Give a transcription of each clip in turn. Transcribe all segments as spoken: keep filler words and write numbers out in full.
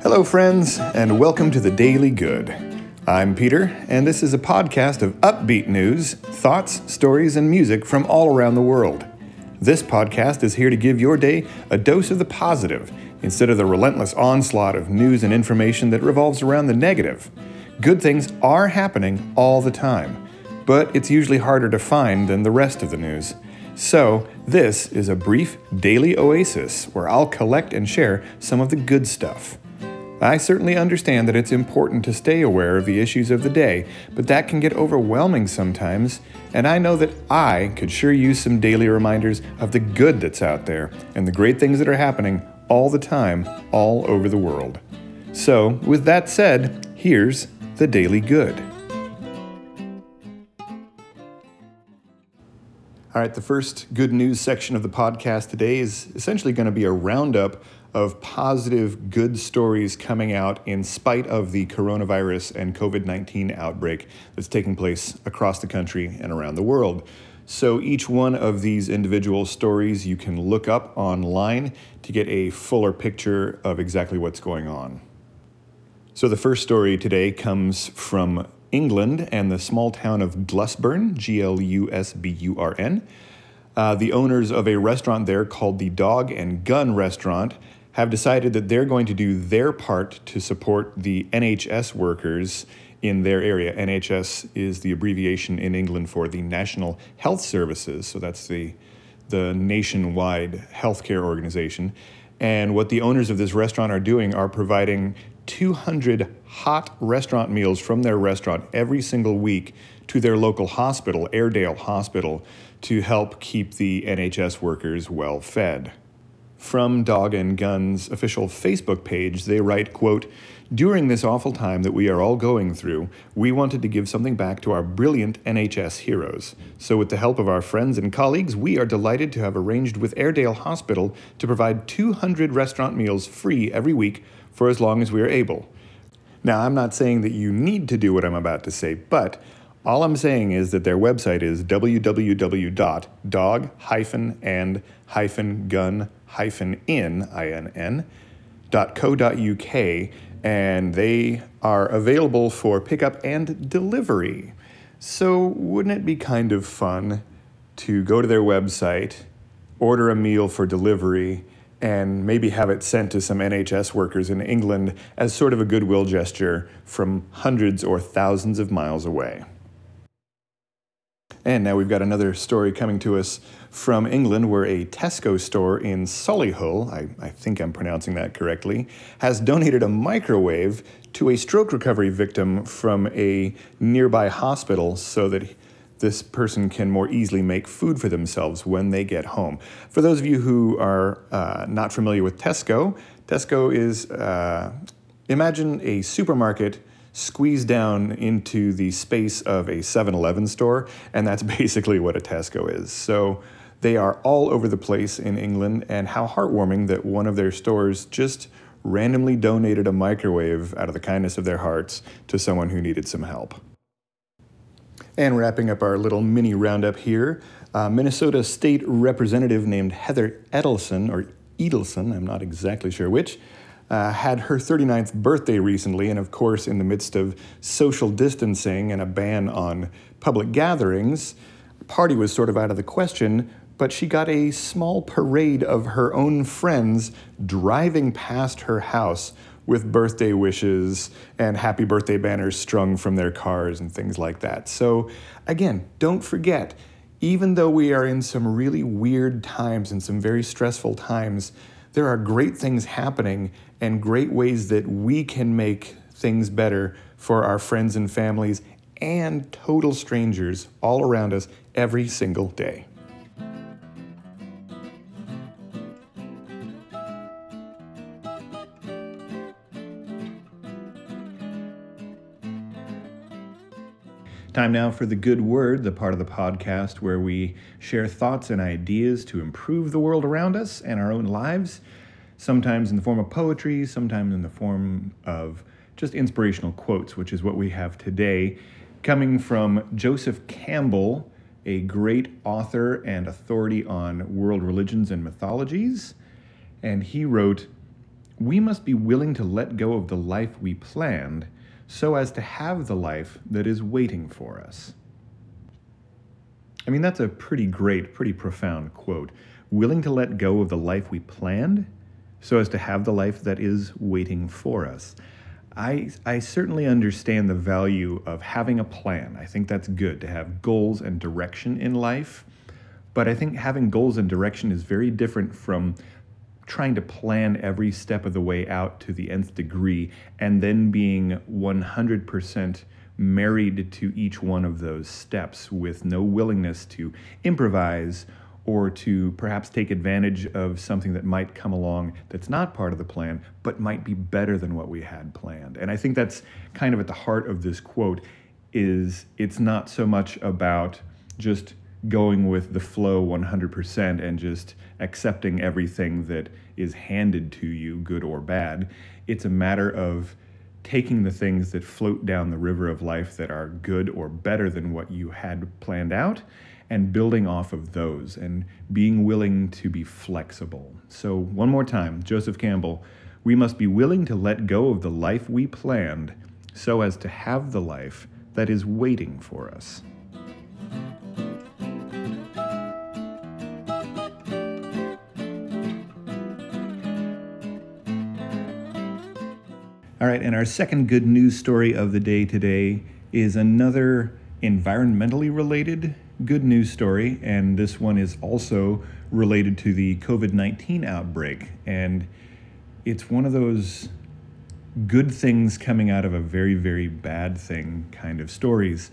Hello, friends, and welcome to the Daily Good. I'm Peter, and this is a podcast of upbeat news, thoughts, stories, and music from all around the world. This podcast is here to give your day a dose of the positive instead of the relentless onslaught of news and information that revolves around the negative. Good things are happening all the time, but it's usually harder to find than the rest of the news. So, this is a brief daily oasis where I'll collect and share some of the good stuff. I certainly understand that it's important to stay aware of the issues of the day, but that can get overwhelming sometimes, and I know that I could sure use some daily reminders of the good that's out there and the great things that are happening all the time, all over the world. So, with that said, here's the Daily Good. All right, the first good news section of the podcast today is essentially going to be a roundup of positive, good stories coming out in spite of the coronavirus and covid nineteen outbreak that's taking place across the country and around the world. So each one of these individual stories you can look up online to get a fuller picture of exactly what's going on. So the first story today comes from England and the small town of Glusburn, G L U S B U R N. Uh, the owners of a restaurant there called the Dog and Gun Restaurant have decided that they're going to do their part to support the N H S workers in their area. N H S is the abbreviation in England for the National Health Services, so that's the, the nationwide healthcare organization. And what the owners of this restaurant are doing are providing two hundred hot restaurant meals from their restaurant every single week to their local hospital, Airedale Hospital, to help keep the N H S workers well fed. From Dog and Gun's official Facebook page, they write, quote, "During this awful time that we are all going through, we wanted to give something back to our brilliant N H S heroes. So with the help of our friends and colleagues, we are delighted to have arranged with Airedale Hospital to provide two hundred restaurant meals free every week for as long as we are able." Now, I'm not saying that you need to do what I'm about to say, but all I'm saying is that their website is w w w dot dog and gun in dot co dot u k, and they are available for pickup and delivery. So wouldn't it be kind of fun to go to their website, order a meal for delivery, and maybe have it sent to some N H S workers in England as sort of a goodwill gesture from hundreds or thousands of miles away? And now we've got another story coming to us from England where a Tesco store in Solihull, I, I think I'm pronouncing that correctly, has donated a microwave to a stroke recovery victim from a nearby hospital so that this person can more easily make food for themselves when they get home. For those of you who are uh, not familiar with Tesco, Tesco is, uh, imagine a supermarket squeezed down into the space of a seven eleven store, and that's basically what a Tesco is. So they are all over the place in England, and how heartwarming that one of their stores just randomly donated a microwave out of the kindness of their hearts to someone who needed some help. And wrapping up our little mini roundup here, uh, Minnesota State Representative named Heather Edelson, or Edelson, I'm not exactly sure which, Uh, had her thirty-ninth birthday recently, and of course, in the midst of social distancing and a ban on public gatherings, party was sort of out of the question, but she got a small parade of her own friends driving past her house with birthday wishes and happy birthday banners strung from their cars and things like that. So again, don't forget, even though we are in some really weird times and some very stressful times, there are great things happening and great ways that we can make things better for our friends and families and total strangers all around us every single day. Time now for the Good Word, the part of the podcast where we share thoughts and ideas to improve the world around us and our own lives, sometimes in the form of poetry, sometimes in the form of just inspirational quotes, which is what we have today, coming from Joseph Campbell, a great author and authority on world religions and mythologies. And he wrote, we must be willing to let go of the life we planned so as to have the life that is waiting for us. I mean, that's a pretty great, pretty profound quote. Willing to let go of the life we planned so as to have the life that is waiting for us. I, I certainly understand the value of having a plan. I think that's good to have goals and direction in life. But I think having goals and direction is very different from trying to plan every step of the way out to the nth degree and then being one hundred percent married to each one of those steps with no willingness to improvise or to perhaps take advantage of something that might come along that's not part of the plan, but might be better than what we had planned. And I think that's kind of at the heart of this quote, is it's not so much about just going with the flow one hundred percent and just accepting everything that is handed to you, good or bad. It's a matter of taking the things that float down the river of life that are good or better than what you had planned out and building off of those and being willing to be flexible. So one more time, Joseph Campbell, we must be willing to let go of the life we planned so as to have the life that is waiting for us. All right, and our second good news story of the day today is another environmentally related good news story, and this one is also related to the covid nineteen outbreak. And it's one of those good things coming out of a very, very bad thing kind of stories.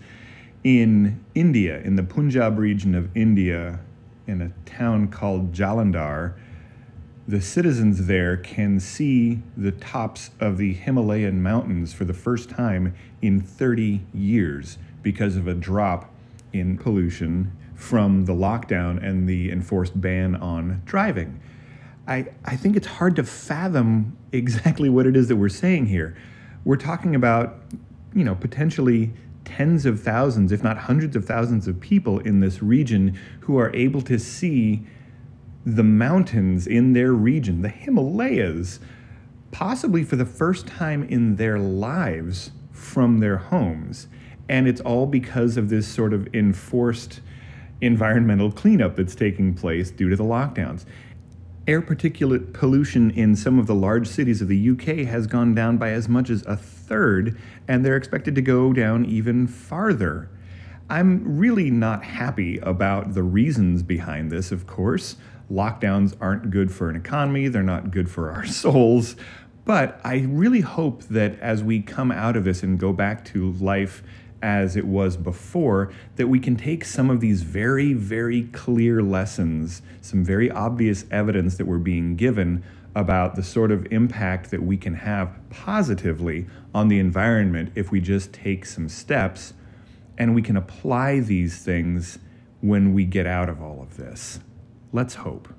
In India, in the Punjab region of India, in a town called Jalandhar, the citizens there can see the tops of the Himalayan mountains for the first time in thirty years because of a drop in pollution from the lockdown and the enforced ban on driving. I, I think it's hard to fathom exactly what it is that we're saying here. We're talking about, you know, potentially tens of thousands, if not hundreds of thousands of people in this region who are able to see the mountains in their region, the Himalayas, possibly for the first time in their lives from their homes. And it's all because of this sort of enforced environmental cleanup that's taking place due to the lockdowns. Air particulate pollution in some of the large cities of the U K has gone down by as much as a third, and they're expected to go down even farther. I'm really not happy about the reasons behind this, of course. Lockdowns aren't good for an economy, they're not good for our souls, but I really hope that as we come out of this and go back to life as it was before, that we can take some of these very, very clear lessons, some very obvious evidence that we're being given about the sort of impact that we can have positively on the environment if we just take some steps, and we can apply these things when we get out of all of this. Let's hope.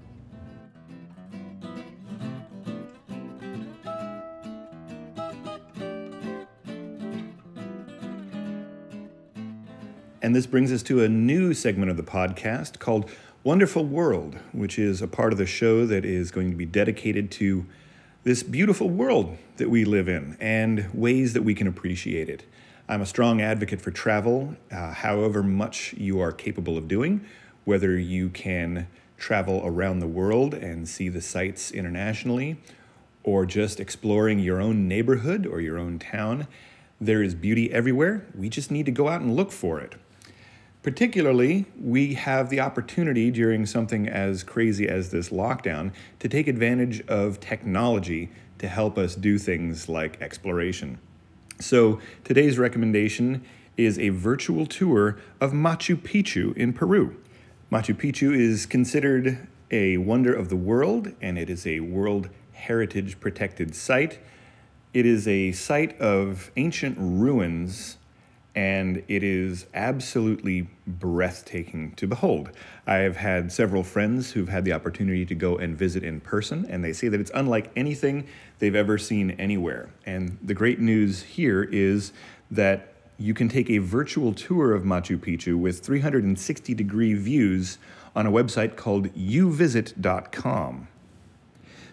And this brings us to a new segment of the podcast called Wonderful World, which is a part of the show that is going to be dedicated to this beautiful world that we live in and ways that we can appreciate it. I'm a strong advocate for travel, uh, however much you are capable of doing, whether you can travel around the world and see the sights internationally, or just exploring your own neighborhood or your own town. There is beauty everywhere. We just need to go out and look for it. Particularly, we have the opportunity during something as crazy as this lockdown to take advantage of technology to help us do things like exploration. So today's recommendation is a virtual tour of Machu Picchu in Peru. Machu Picchu is considered a wonder of the world, and it is a World Heritage Protected Site. It is a site of ancient ruins, and it is absolutely breathtaking to behold. I have had several friends who've had the opportunity to go and visit in person, and they say that it's unlike anything they've ever seen anywhere. And the great news here is that you can take a virtual tour of Machu Picchu with three hundred sixty degree views on a website called u visit dot com.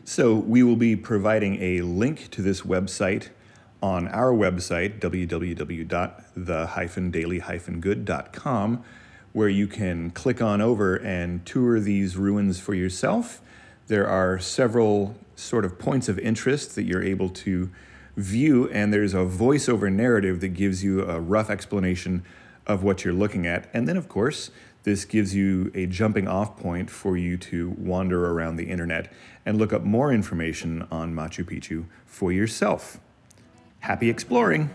So we will be providing a link to this website on our website, w w w dot the daily good dot com, where you can click on over and tour these ruins for yourself. There are several sort of points of interest that you're able to view, and there's a voiceover narrative that gives you a rough explanation of what you're looking at. And then, of course, this gives you a jumping off point for you to wander around the internet and look up more information on Machu Picchu for yourself. Happy exploring!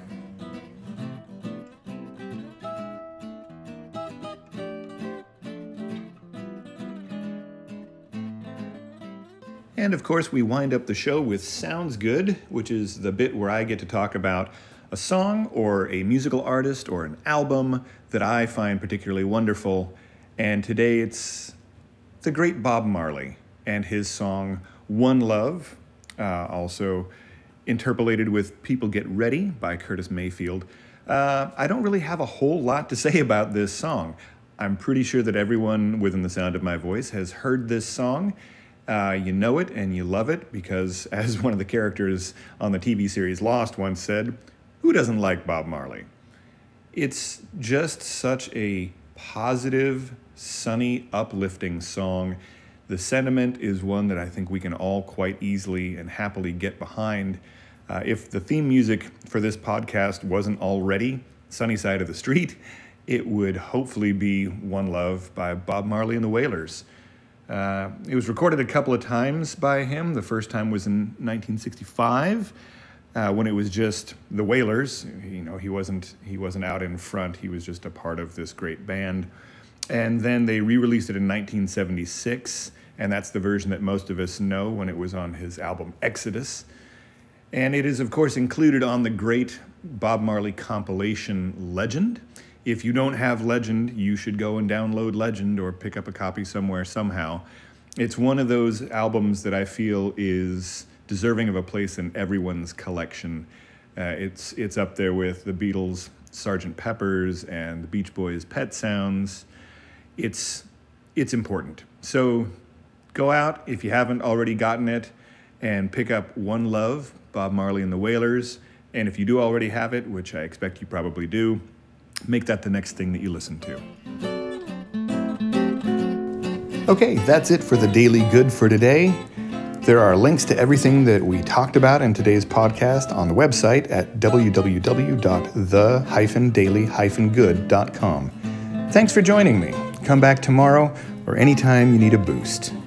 And of course, we wind up the show with Sounds Good, which is the bit where I get to talk about a song or a musical artist or an album that I find particularly wonderful. And today it's the great Bob Marley and his song One Love, uh, also interpolated with People Get Ready by Curtis Mayfield. Uh, I don't really have a whole lot to say about this song. I'm pretty sure that everyone within the sound of my voice has heard this song. Uh, you know it and you love it because, as one of the characters on the T V series Lost once said, who doesn't like Bob Marley? It's just such a positive, sunny, uplifting song. The sentiment is one that I think we can all quite easily and happily get behind. Uh, if the theme music for this podcast wasn't already Sunny Side of the Street, it would hopefully be One Love by Bob Marley and the Wailers. Uh, it was recorded a couple of times by him. The first time was in nineteen sixty-five, uh, when it was just the Wailers. You know, he wasn't he wasn't out in front. He was just a part of this great band. And then they re-released it in nineteen seventy-six, and that's the version that most of us know when it was on his album Exodus. And it is, of course, included on the great Bob Marley compilation Legend. If you don't have Legend, you should go and download Legend or pick up a copy somewhere somehow. It's one of those albums that I feel is deserving of a place in everyone's collection. Uh, it's it's up there with the Beatles' Sergeant Pepper's and the Beach Boys' Pet Sounds. It's it's important. So go out, if you haven't already gotten it, and pick up One Love, Bob Marley and the Wailers. And if you do already have it, which I expect you probably do, make that the next thing that you listen to. Okay, that's it for the Daily Good for today. There are links to everything that we talked about in today's podcast on the website at w w w dot the daily good dot com. Thanks for joining me. Come back tomorrow or anytime you need a boost.